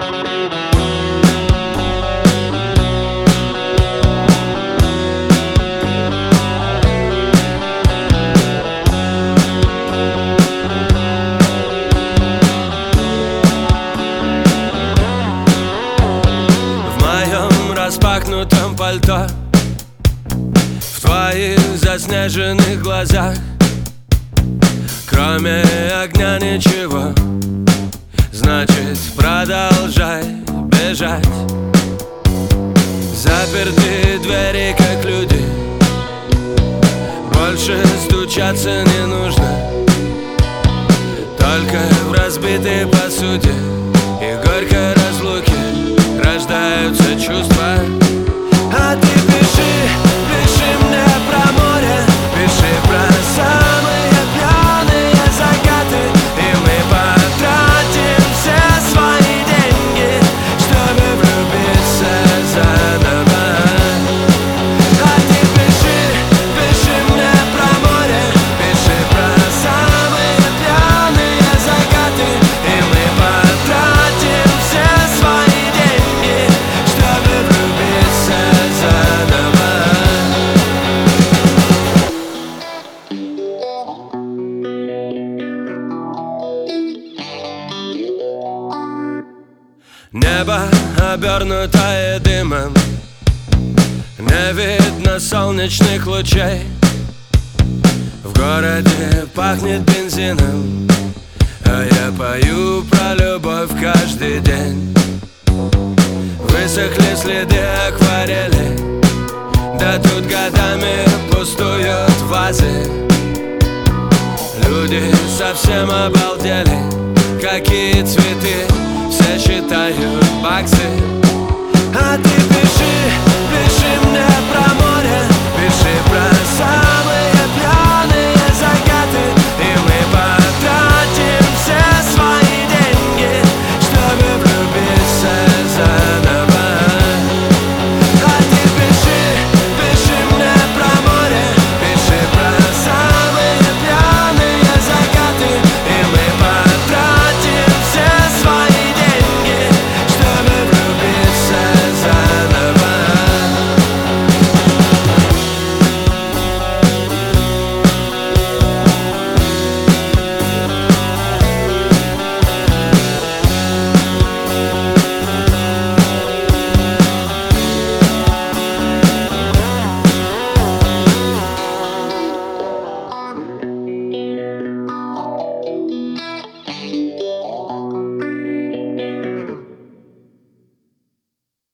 Распахнутом пальто, в твоих заснеженных глазах кроме огня ничего. Значит, продолжай бежать. Заперты двери, как люди, больше стучаться не нужно. Только в разбитой посуде и горькой разлуке рождаются чувства. А ты пиши, пиши мне про море, пиши про самые пьяные закаты, и мы потратим все свои деньги, чтобы влюбиться заново. А ты пиши, пиши мне про море, пиши про самые пьяные закаты, и мы потратим все свои деньги, чтобы влюбиться заново. Небо, обернутое дымом, не видно солнечных лучей. В городе пахнет бензином, а я пою про любовь каждый день. Высохли следы акварели, да тут годами пустуют вазы. Люди совсем обалдели, какие цветы